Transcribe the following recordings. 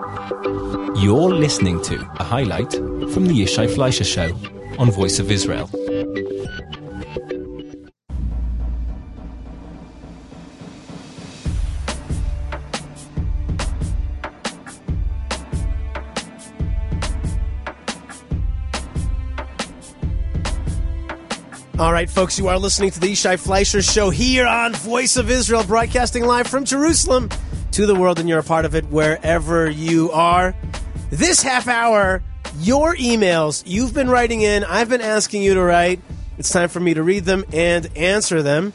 You're listening to a highlight from the Yishai Fleischer Show on Voice of Israel. All right, folks, you are listening to the Yishai Fleischer Show here on Voice of Israel, broadcasting live from Jerusalem to the world, and you're a part of it wherever you are. This half hour, your emails, you've been writing in, I've been asking you to write. It's time for me to read them and answer them.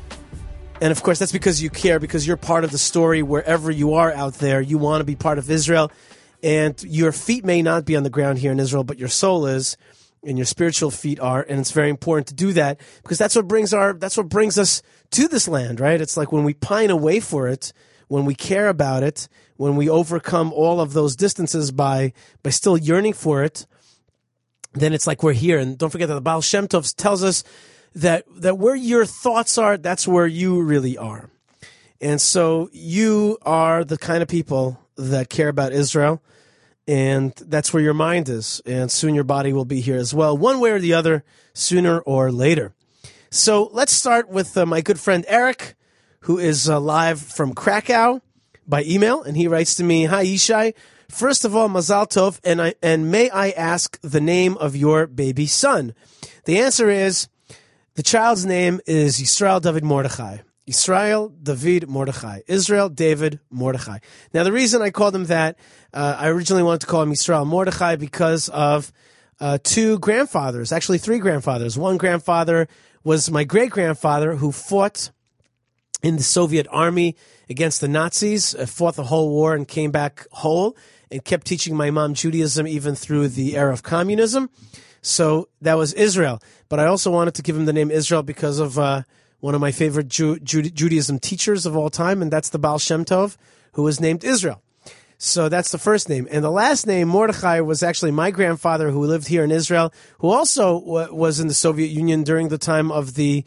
And, of course, that's because you care, because you're part of the story wherever you are out there. You want to be part of Israel, and your feet may not be on the ground here in Israel, but your soul is. And your spiritual feet are, and it's very important to do that because that's what brings us to this land, right? It's like when we pine away for it, when we care about it, when we overcome all of those distances by still yearning for it, then it's like we're here. And don't forget that the Baal Shem Tov tells us that where your thoughts are, that's where you really are. And so you are the kind of people that care about Israel. And that's where your mind is. And soon your body will be here as well, one way or the other, sooner or later. So let's start with my good friend Eric, who is live from Krakow by email. And he writes to me, "Hi, Yishai. First of all, Mazal Tov, and may I ask the name of your baby son?" The answer is, the child's name is Yisrael David Mordechai. Israel, David, Mordechai. Israel, David, Mordechai. Now, the reason I called him that, I originally wanted to call him Israel Mordechai because of two grandfathers, actually three grandfathers. One grandfather was my great-grandfather who fought in the Soviet army against the Nazis, fought the whole war and came back whole and kept teaching my mom Judaism even through the era of communism. So that was Israel. But I also wanted to give him the name Israel because of one of my favorite Judaism teachers of all time, and that's the Baal Shem Tov, who was named Israel. So that's the first name. And the last name, Mordechai, was actually my grandfather who lived here in Israel, who also was in the Soviet Union during the time of the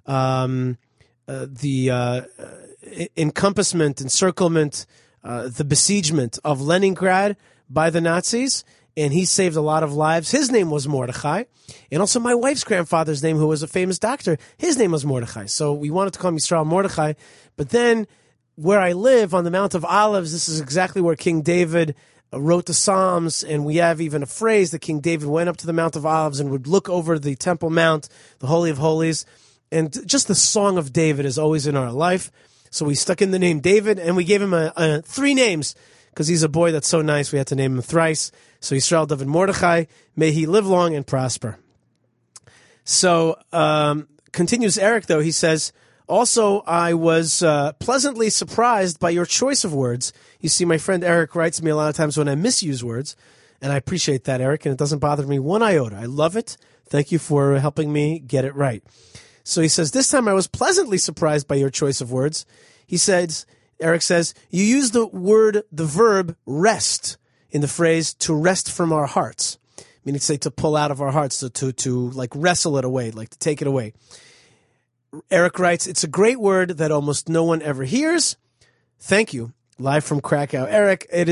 encompassment, encirclement, the besiegement of Leningrad by the Nazis. And he saved a lot of lives. His name was Mordechai. And also my wife's grandfather's name, who was a famous doctor, his name was Mordechai. So we wanted to call him Yisrael Mordechai. But then where I live on the Mount of Olives, this is exactly where King David wrote the Psalms. And we have even a phrase that King David went up to the Mount of Olives and would look over the Temple Mount, the Holy of Holies. And just the Song of David is always in our life. So we stuck in the name David, and we gave him three names because he's a boy that's so nice. We had to name him thrice. So Yisrael David Mordechai, may he live long and prosper. So continues Eric, though. He says, also, I was pleasantly surprised by your choice of words. You see, my friend Eric writes me a lot of times when I misuse words, and I appreciate that, Eric, and it doesn't bother me one iota. I love it. Thank you for helping me get it right. So he says, this time I was pleasantly surprised by your choice of words. He says, Eric says, you use the verb rest in the phrase to rest from our hearts. Meaning to say to pull out of our hearts, to like wrestle it away, like to take it away. Eric writes, it's a great word that almost no one ever hears. Thank you. Live from Krakow. Eric, it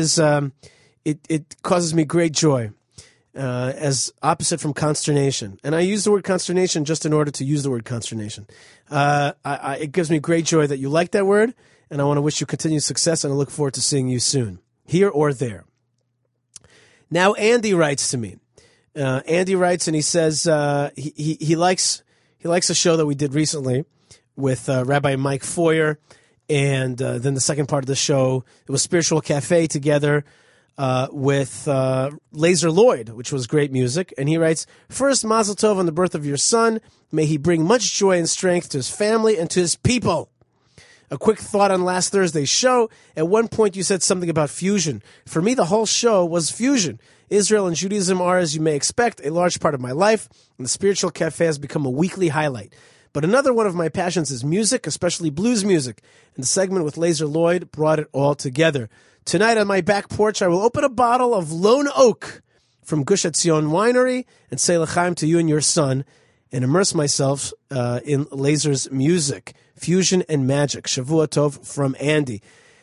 causes me great joy, as opposite from consternation. And I use the word consternation just in order to use the word consternation. It gives me great joy that you like that word, and I want to wish you continued success, and I look forward to seeing you soon, here or there. Now Andy writes to me. Andy writes, and he says he likes a show that we did recently with Rabbi Mike Foyer, and then the second part of the show, it was Spiritual Cafe together with Laser Lloyd, which was great music. And he writes, first, Mazel Tov on the birth of your son. May he bring much joy and strength to his family and to his people. A quick thought on last Thursday's show. At one point, you said something about fusion. For me, the whole show was fusion. Israel and Judaism are, as you may expect, a large part of my life, and the Spiritual Cafe has become a weekly highlight. But another one of my passions is music, especially blues music, and the segment with Laser Lloyd brought it all together. Tonight on my back porch, I will open a bottle of Lone Oak from Gush Etzion Winery and say l'chaim to you and your son, and immerse myself in Laser's music, fusion and magic. Shavua Tov from Andy.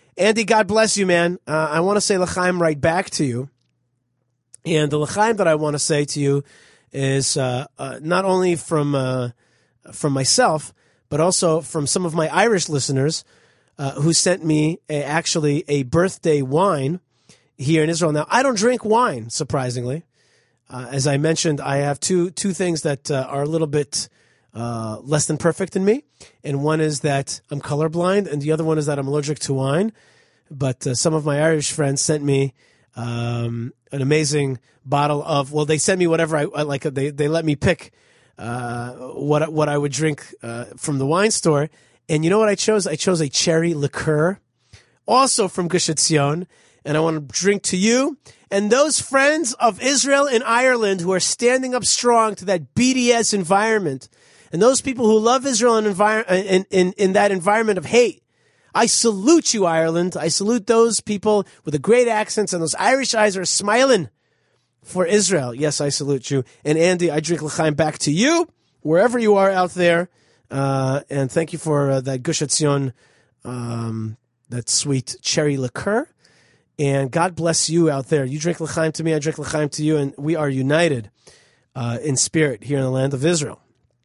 Andy, God bless you, man. I want to say l'chaim right back to you. And the l'chaim that I want to say to you is not only from myself, but also from some of my Irish listeners who sent me actually a birthday wine here in Israel. Now, I don't drink wine, surprisingly. As I mentioned, I have two things that are a little bit less than perfect in me. And one is that I'm colorblind, and the other one is that I'm allergic to wine. But some of my Irish friends sent me an amazing bottle of, well, they sent me whatever I like. They let me pick what I would drink from the wine store. And you know what I chose? I chose a cherry liqueur, also from Gush Etzion. And I want to drink to you and those friends of Israel and Ireland who are standing up strong to that BDS environment, and those people who love Israel in that environment of hate. I salute you, Ireland. I salute those people with the great accents, and those Irish eyes are smiling for Israel. Yes, I salute you. And Andy, I drink l'chaim back to you, wherever you are out there. And thank you for that Gush Etzion, that sweet cherry liqueur. And God bless you out there. You drink l'chaim to me, I drink l'chaim to you, and we are united in spirit here in the land of Israel.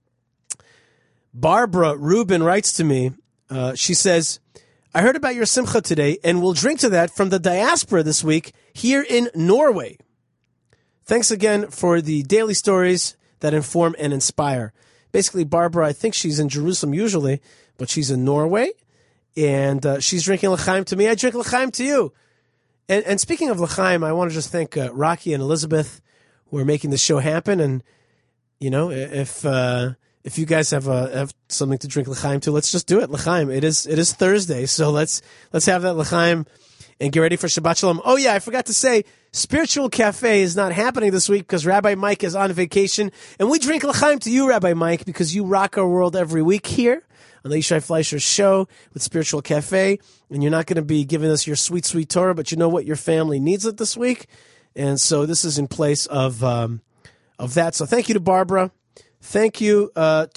Barbara Rubin writes to me. She says, I heard about your simcha today, and we'll drink to that from the diaspora this week here in Norway. Thanks again for the daily stories that inform and inspire. Basically, Barbara, I think she's in Jerusalem usually, but she's in Norway, and she's drinking l'chaim to me. I drink l'chaim to you. And speaking of l'chaim, I want to just thank Rocky and Elizabeth who are making the show happen. And, you know, if you guys have something to drink l'chaim to, let's just do it. L'chaim. It is Thursday, so let's have that l'chaim and get ready for Shabbat Shalom. Oh yeah, I forgot to say, Spiritual Cafe is not happening this week because Rabbi Mike is on vacation, and we drink l'chaim to you, Rabbi Mike, because you rock our world every week here on the Yishai Fleisher Show with Spiritual Cafe, and you're not going to be giving us your sweet, sweet Torah, but you know what? Your family needs it this week, and so this is in place of that. So thank you to Barbara. Thank you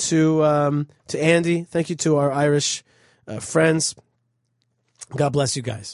to Andy. Thank you to our Irish friends. God bless you guys.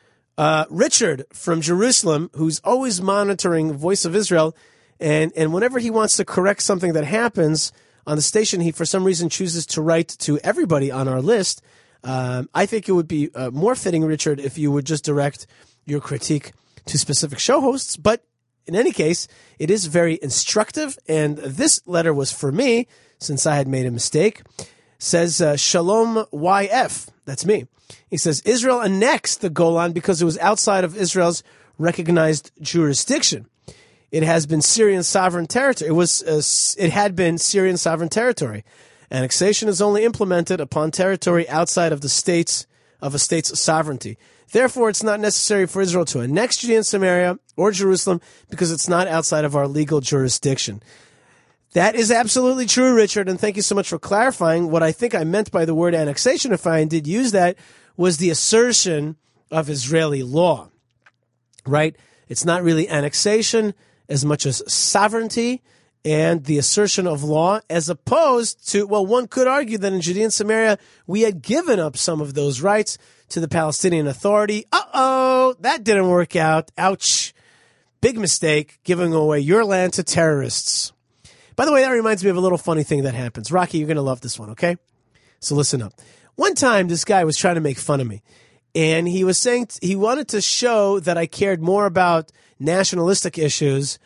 Richard from Jerusalem, who's always monitoring Voice of Israel, and whenever he wants to correct something that happens on the station, he for some reason chooses to write to everybody on our list. I think it would be more fitting, Richard, if you would just direct your critique to specific show hosts. But in any case, it is very instructive, and this letter was for me, since I had made a mistake. Says, Shalom YF, that's me. He says, Israel annexed the Golan because it was outside of Israel's recognized jurisdiction. It has been Syrian sovereign territory. It had been Syrian sovereign territory. Annexation is only implemented upon territory outside of a state's sovereignty. Therefore, it's not necessary for Israel to annex Judea and Samaria or Jerusalem because it's not outside of our legal jurisdiction. That is absolutely true, Richard, and thank you so much for clarifying. What I think I meant by the word annexation, if I did use that, was the assertion of Israeli law, right? It's not really annexation as much as sovereignty and the assertion of law, as opposed to, well, one could argue that in Judea and Samaria, we had given up some of those rights to the Palestinian Authority. Uh-oh, that didn't work out. Ouch. Big mistake, giving away your land to terrorists. By the way, that reminds me of a little funny thing that happens. Rocky, you're going to love this one, okay? So listen up. One time, this guy was trying to make fun of me, and he was saying he wanted to show that I cared more about nationalistic issues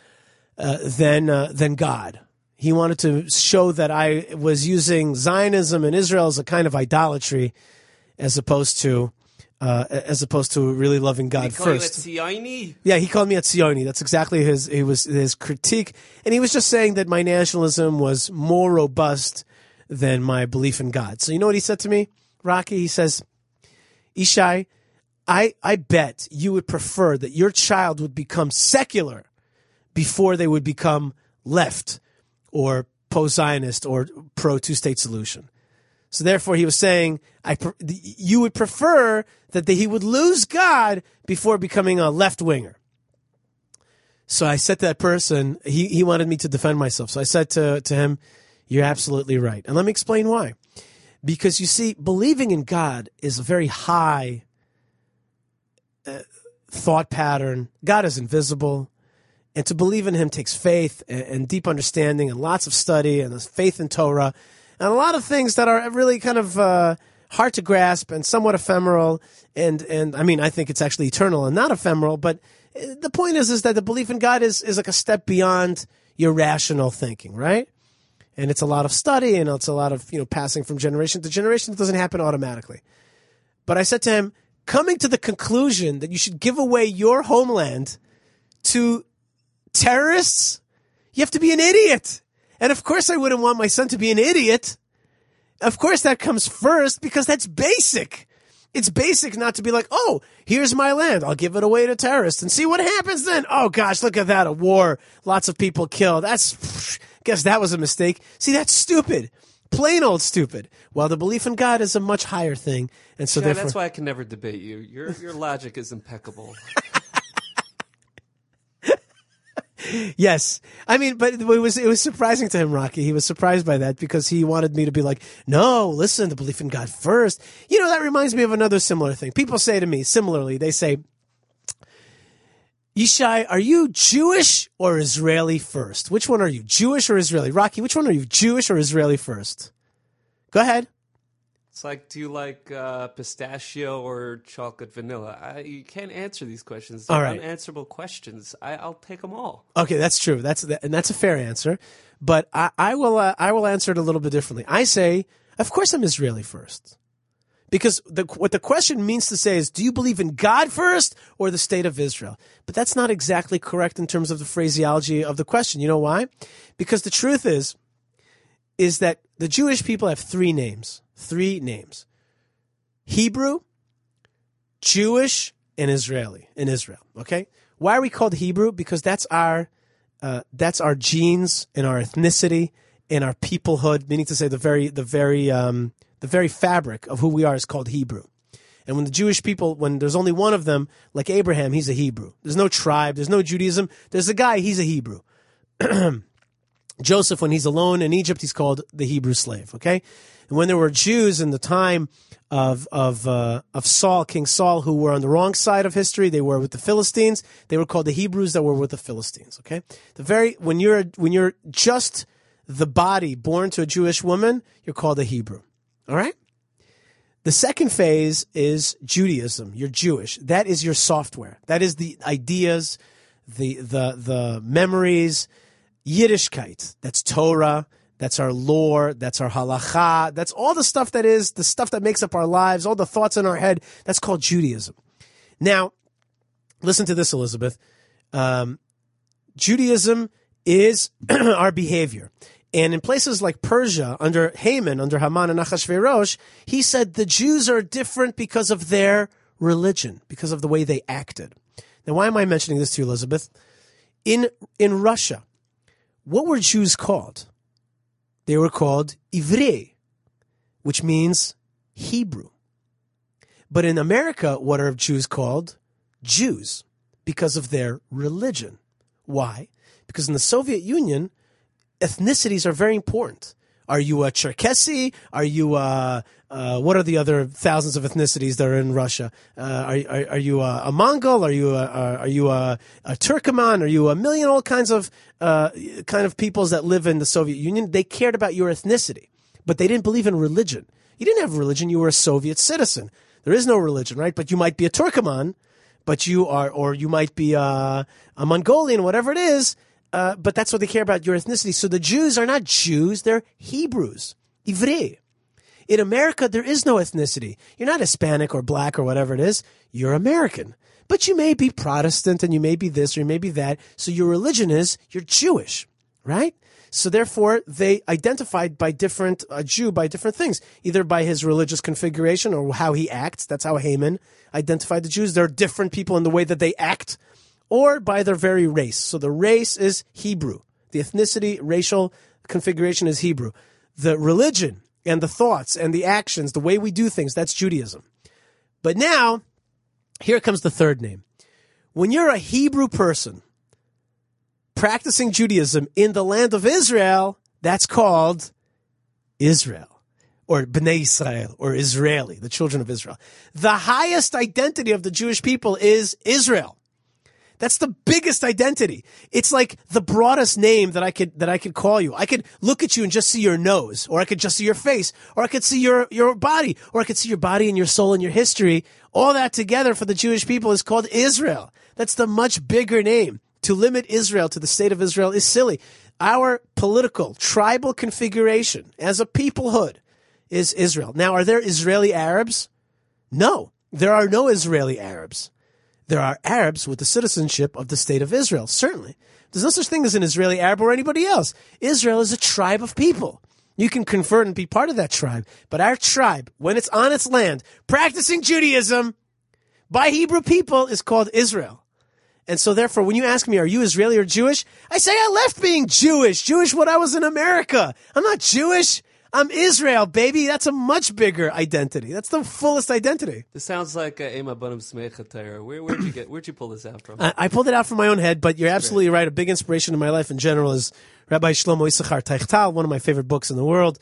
than God. He wanted to show that I was using Zionism and Israel as a kind of idolatry, as opposed to really loving God first. You a Tzioni? Yeah, he called me a Tzioni. That's exactly his critique. And he was just saying that my nationalism was more robust than my belief in God. So you know what he said to me, Rocky? He says, Ishai, I bet you would prefer that your child would become secular before they would become left or pro-Zionist or pro-two-state solution. So therefore, he was saying, you would prefer that he would lose God before becoming a left-winger. So I said to that person, he wanted me to defend myself. So I said to him, you're absolutely right. And let me explain why. Because you see, believing in God is a very high thought pattern. God is invisible. And to believe in him takes faith and deep understanding and lots of study and faith in Torah and a lot of things that are really kind of hard to grasp and somewhat ephemeral. And I mean, I think it's actually eternal and not ephemeral. But the point is that the belief in God is like a step beyond your rational thinking, right? And it's a lot of study and it's a lot of, passing from generation to generation. It doesn't happen automatically. But I said to him, coming to the conclusion that you should give away your homeland to terrorists, you have to be an idiot. And of course I wouldn't want my son to be an idiot. Of course that comes first because that's basic. It's basic not to be like, oh, here's my land. I'll give it away to terrorists and see what happens then. Oh gosh, look at that. A war. Lots of people killed. Guess that was a mistake. See, that's stupid. Plain old stupid. Well, the belief in God is a much higher thing. And so therefore, that's why I can never debate you. Your logic is impeccable. Yes. I mean, but it was surprising to him, Rocky. He was surprised by that because he wanted me to be like, no, listen, the belief in God first. That reminds me of another similar thing. People say to me, similarly, they say, Yishai, are you Jewish or Israeli first? Which one are you, Jewish or Israeli? Rocky, which one are you, Jewish or Israeli first? Go ahead. It's like, do you like pistachio or chocolate vanilla? You can't answer these questions. They're unanswerable questions. I'll take them all. Okay, that's true. That's a fair answer. But I will answer it a little bit differently. I say, of course I'm Israeli first. Because what the question means to say is, do you believe in God first or the state of Israel? But that's not exactly correct in terms of the phraseology of the question. You know why? Because the truth is that the Jewish people have three names. Hebrew, Jewish, and Israeli in Israel. Okay? Why are we called Hebrew? Because that's our genes and our ethnicity and our peoplehood, meaning to say the very fabric of who we are is called Hebrew. And when the Jewish people, when there's only one of them, like Abraham, he's a Hebrew. There's no tribe, there's no Judaism. There's a guy, he's a Hebrew. Joseph, when he's alone in Egypt, he's called the Hebrew slave, okay? And when there were Jews in the time of Saul, King Saul, who were on the wrong side of history, they were with the Philistines, they were called the Hebrews that were with the Philistines, okay? When you're just the body born to a Jewish woman, you're called a Hebrew. All right? The second phase is Judaism. You're Jewish. That is your software. That is the ideas, the memories, Yiddishkeit. That's Torah. That's our lore. That's our halacha. That's all the stuff that is the stuff that makes up our lives, all the thoughts in our head. That's called Judaism. Now, listen to this, Elizabeth. Judaism is our behavior. And in places like Persia, under Haman, under Haman and Achashverosh, he said the Jews are different because of their religion, because of the way they acted. Now, why am I mentioning this to you, Elizabeth? In Russia, what were Jews called? They were called Ivrei, which means Hebrew. But in America, what are Jews called? Jews, because of their religion. Why? Because in the Soviet Union, ethnicities are very important. Are you a Cherkessi? Are you what are the other thousands of ethnicities that are in Russia? Are you a Mongol? Are you a Turkoman? Are you a million all kinds of peoples that live in the Soviet Union? They cared about your ethnicity, but they didn't believe in religion. You didn't have religion. You were a Soviet citizen. There is no religion, right? But you might be a Turkoman, but you are, or you might be a Mongolian, whatever it is. But that's what they care about, your ethnicity. So the Jews are not Jews, they're Hebrews, Ivrei. In America, there is no ethnicity. You're not Hispanic or black or whatever it is. You're American. But you may be Protestant and you may be this or you may be that. So your religion is, you're Jewish, right? So therefore, they identified a Jew by different things, either by his religious configuration or how he acts. That's how Haman identified the Jews. They're different people in the way that they act, or by their very race. So the race is Hebrew. The ethnicity, racial configuration is Hebrew. The religion and the thoughts and the actions, the way we do things, that's Judaism. But now, here comes the third name. When you're a Hebrew person practicing Judaism in the land of Israel, that's called Israel. or Bnei Israel, or Israeli, the children of Israel. The highest identity of the Jewish people is Israel. That's the biggest identity. It's like the broadest name that I could call you. I could look at you and just see your nose, or I could just see your face, or I could see your body, or I could see your body and your soul and your history. All that together for the Jewish people is called Israel. That's the much bigger name. To limit Israel to the state of Israel is silly. Our political, tribal configuration as a peoplehood is Israel. Now, are there Israeli Arabs? No, there are no Israeli Arabs. There are Arabs with the citizenship of the state of Israel, certainly. There's no such thing as an Israeli Arab or anybody else. Israel is a tribe of people. You can convert and be part of that tribe. But our tribe, when it's on its land, practicing Judaism by Hebrew people, is called Israel. And so therefore, when you ask me, are you Israeli or Jewish? I say I left being Jewish when I was in America. I'm not Jewish. I'm Israel, baby. That's a much bigger identity. That's the fullest identity. This sounds like Ema Banim Smecha Torah. Where'd you pull this out from? I pulled it out from my own head, but you're absolutely right. A big inspiration in my life in general is Rabbi Shlomo Yisachar Teichtal, one of my favorite books in the world,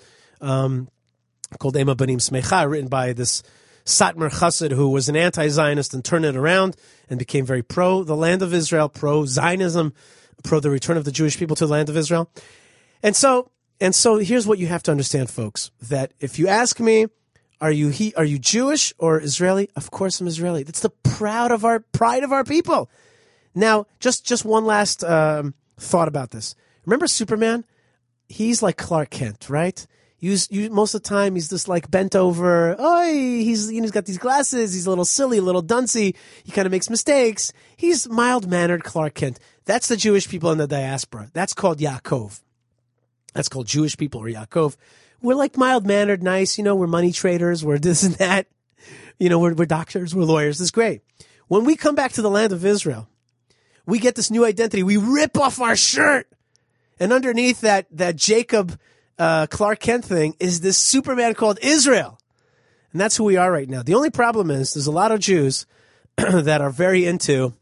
called Ema Banim Smecha, written by this Satmar Chassid, who was an anti-Zionist and turned it around and became very pro the land of Israel, pro Zionism, pro the return of the Jewish people to the land of Israel. And so here's what you have to understand, folks, that if you ask me, are you Jewish or Israeli? Of course I'm Israeli. That's the pride of our people. Now, just one last thought about this. Remember Superman? He's like Clark Kent, right? Most of the time, he's just like bent over. He's got these glasses. He's a little silly, a little duncy. He kind of makes mistakes. He's mild-mannered Clark Kent. That's the Jewish people in the diaspora. That's called Yaakov. That's called Jewish people or Yaakov. We're like mild-mannered, nice. We're money traders. We're this and that. We're doctors. We're lawyers. It's great. When we come back to the land of Israel, we get this new identity. We rip off our shirt. And underneath that Jacob Clark Kent thing is this Superman called Israel. And that's who we are right now. The only problem is there's a lot of Jews that are very into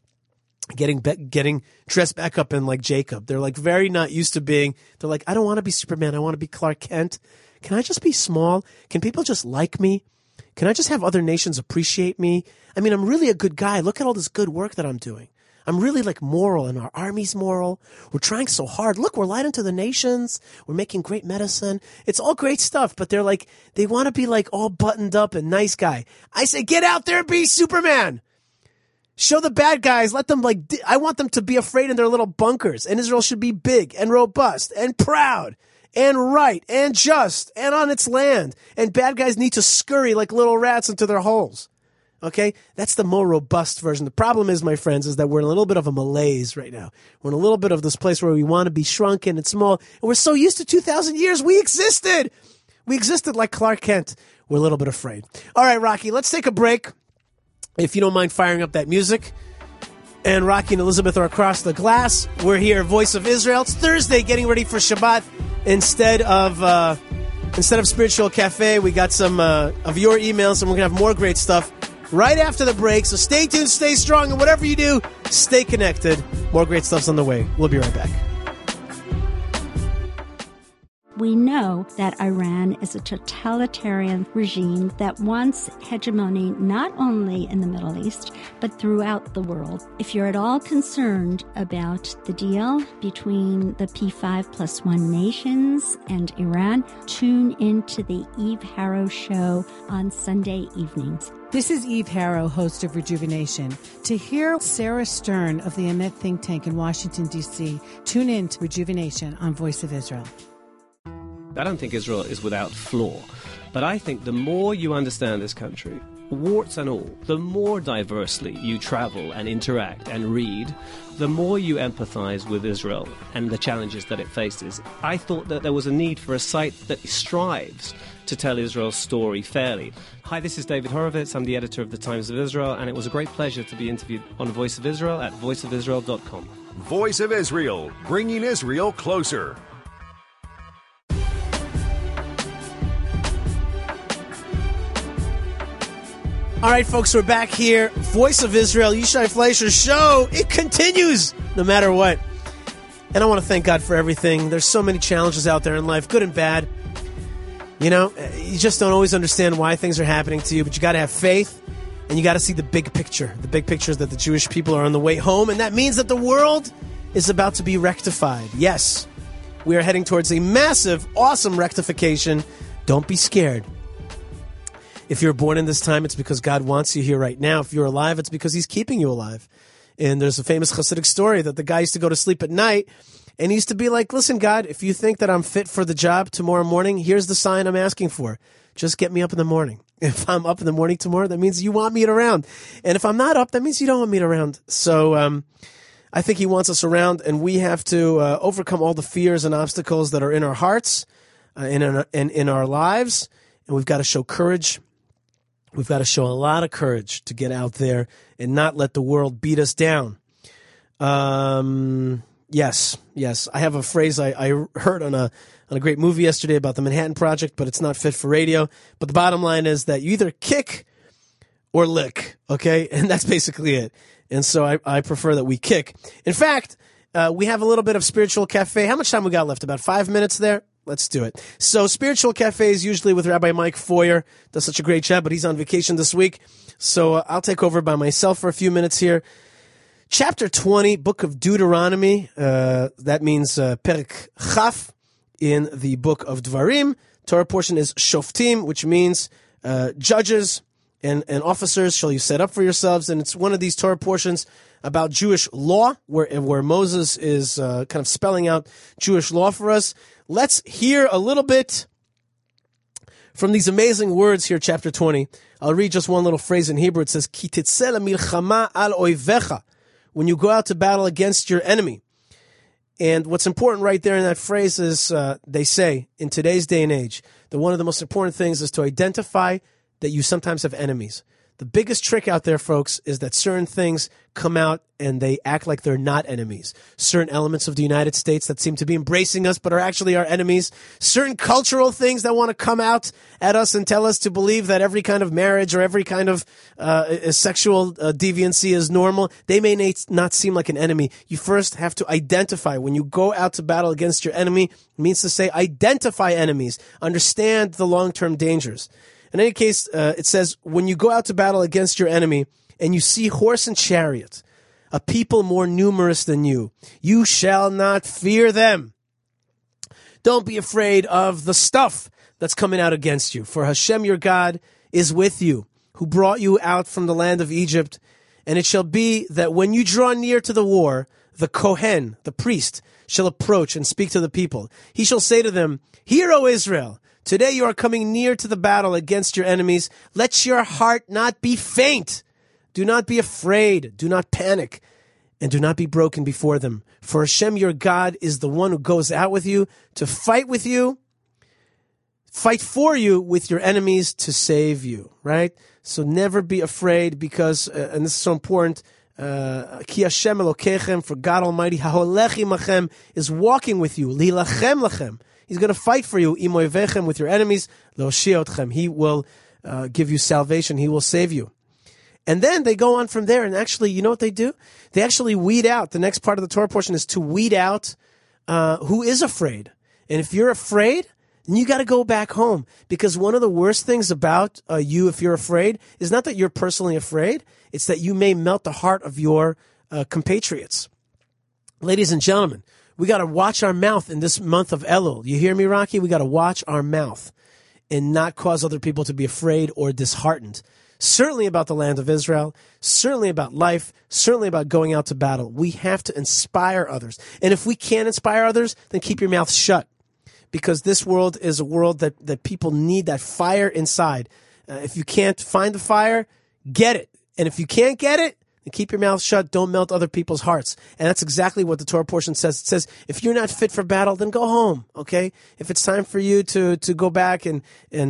getting dressed back up in like Jacob. They're like very not used to they're like, I don't want to be Superman. I want to be Clark Kent. Can I just be small? Can people just like me? Can I just have other nations appreciate me? I mean, I'm really a good guy. Look at all this good work that I'm doing. I'm really like moral, and our army's moral. We're trying so hard. Look, we're lighting to the nations. We're making great medicine. It's all great stuff, but they're like, they want to be like all buttoned up and nice guy. I say, get out there and be Superman. Show the bad guys. Let them I want them to be afraid in their little bunkers. And Israel should be big and robust and proud and right and just and on its land. And bad guys need to scurry like little rats into their holes. Okay? That's the more robust version. The problem is, my friends, is that we're in a little bit of a malaise right now. We're in a little bit of this place where we want to be shrunken and small. And we're so used to 2,000 years. We existed. We existed like Clark Kent. We're a little bit afraid. All right, Rocky, let's take a break. If you don't mind firing up that music. And Rocky and Elizabeth are across the glass. We're here, Voice of Israel. It's Thursday, getting ready for Shabbat. Instead of Spiritual Cafe, we got some of your emails, and we're going to have more great stuff right after the break. So stay tuned, stay strong, and whatever you do, stay connected. More great stuff's on the way. We'll be right back. We know that Iran is a totalitarian regime that wants hegemony not only in the Middle East, but throughout the world. If you're at all concerned about the deal between the P5+1 nations and Iran, tune into the Eve Harrow Show on Sunday evenings. This is Eve Harrow, host of Rejuvenation. To hear Sarah Stern of the Emet think tank in Washington, D.C., tune in to Rejuvenation on Voice of Israel. I don't think Israel is without flaw, but I think the more you understand this country, warts and all, the more diversely you travel and interact and read, the more you empathize with Israel and the challenges that it faces. I thought that there was a need for a site that strives to tell Israel's story fairly. Hi, this is David Horowitz. I'm the editor of the Times of Israel, and it was a great pleasure to be interviewed on Voice of Israel at voiceofisrael.com. Voice of Israel, bringing Israel closer. All right, folks, we're back here. Voice of Israel, Yishai Fleisher Show. It continues no matter what. And I want to thank God for everything. There's so many challenges out there in life, good and bad. You know, you just don't always understand why things are happening to you, but you got to have faith, and you got to see the big picture. The big picture is that the Jewish people are on the way home, and that means that the world is about to be rectified. Yes, we are heading towards a massive, awesome rectification. Don't be scared. If you're born in this time, it's because God wants you here right now. If you're alive, it's because he's keeping you alive. And there's a famous Hasidic story that the guy used to go to sleep at night, and he used to be like, listen, God, if you think that I'm fit for the job tomorrow morning, here's the sign I'm asking for. Just get me up in the morning. If I'm up in the morning tomorrow, that means you want me around. And if I'm not up, that means you don't want me around. So I think he wants us around, and we have to overcome all the fears and obstacles that are in our hearts and in our lives. And we've got to show courage. We've got to show a lot of courage to get out there and not let the world beat us down. Yes. I have a phrase I heard on a great movie yesterday about the Manhattan Project, but it's not fit for radio. But the bottom line is that you either kick or lick, okay? And that's basically it. And so I prefer that we kick. In fact, we have a little bit of Spiritual Cafe. How much time we got left? About 5 minutes there? Let's do it. So Spiritual Cafe is usually with Rabbi Mike Foyer. Does such a great job, but he's on vacation this week. So I'll take over by myself for a few minutes here. Chapter 20, Book of Deuteronomy. That means Perek Chaf in the Book of Dvarim. Torah portion is Shoftim, which means judges and officers shall you set up for yourselves. And it's one of these Torah portions about Jewish law, where Moses is kind of spelling out Jewish law for us. Let's hear a little bit from these amazing words here, chapter 20. I'll read just one little phrase in Hebrew. It says, Ki titzeh lemilchama al oivecha, when you go out to battle against your enemy. And what's important right there in that phrase is, they say, in today's day and age, that one of the most important things is to identify that you sometimes have enemies. The biggest trick out there, folks, is that certain things come out and they act like they're not enemies. Certain elements of the United States that seem to be embracing us but are actually our enemies. Certain cultural things that want to come out at us and tell us to believe that every kind of marriage or every kind of sexual deviancy is normal. They may not seem like an enemy. You first have to identify. When you go out to battle against your enemy, it means to say identify enemies. Understand the long-term dangers. In any case, it says, when you go out to battle against your enemy and you see horse and chariot, a people more numerous than you, you shall not fear them. Don't be afraid of the stuff that's coming out against you. For Hashem your God is with you, who brought you out from the land of Egypt. And it shall be that when you draw near to the war, the Kohen, the priest, shall approach and speak to the people. He shall say to them, Hear, O Israel, today you are coming near to the battle against your enemies. Let your heart not be faint. Do not be afraid. Do not panic. And do not be broken before them. For Hashem your God is the one who goes out with you to fight with you, fight for you with your enemies to save you, right? So never be afraid because, and this is so important, Ki Hashem Elokechem, for God Almighty, Haholech imachem, is walking with you, Lilachem lachem. He's going to fight for you, imoivechem, with your enemies, leoshiotchem. He will give you salvation. He will save you. And then they go on from there, and actually, you know what they do? They actually weed out. The next part of the Torah portion is to weed out who is afraid. And if you're afraid, then you got to go back home. Because one of the worst things about you, if you're afraid, is not that you're personally afraid. It's that you may melt the heart of your compatriots. Ladies and gentlemen, we got to watch our mouth in this month of Elul. You hear me, Rocky? We got to watch our mouth and not cause other people to be afraid or disheartened. Certainly about the land of Israel, certainly about life, certainly about going out to battle. We have to inspire others. And if we can't inspire others, then keep your mouth shut. Because this world is a world that people need that fire inside. If you can't find the fire, get it. And if you can't get it, then keep your mouth shut. Don't melt other people's hearts. And that's exactly what the Torah portion says. It says, if you're not fit for battle, then go home, okay? If it's time for you to go back and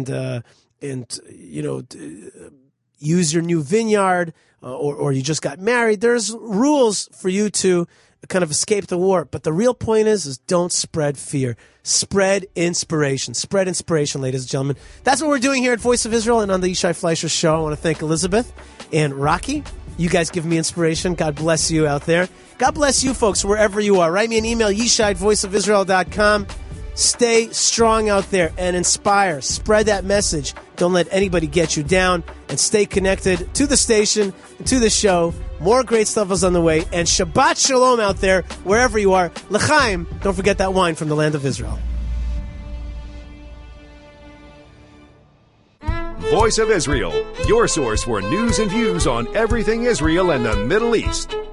you know, use your new vineyard, or you just got married, there's rules for you to kind of escape the war. But the real point is don't spread fear. Spread inspiration. Spread inspiration, ladies and gentlemen. That's what we're doing here at Voice of Israel and on the Yishai Fleisher Show. I want to thank Elizabeth and Rocky. You guys give me inspiration. God bless you out there. God bless you folks wherever you are. Write me an email, Yishai@voiceofisrael.com. Stay strong out there and inspire. Spread that message. Don't let anybody get you down. And stay connected to the station, to the show. More great stuff is on the way. And Shabbat Shalom out there, wherever you are. L'chaim, don't forget that wine from the land of Israel. Voice of Israel, your source for news and views on everything Israel and the Middle East.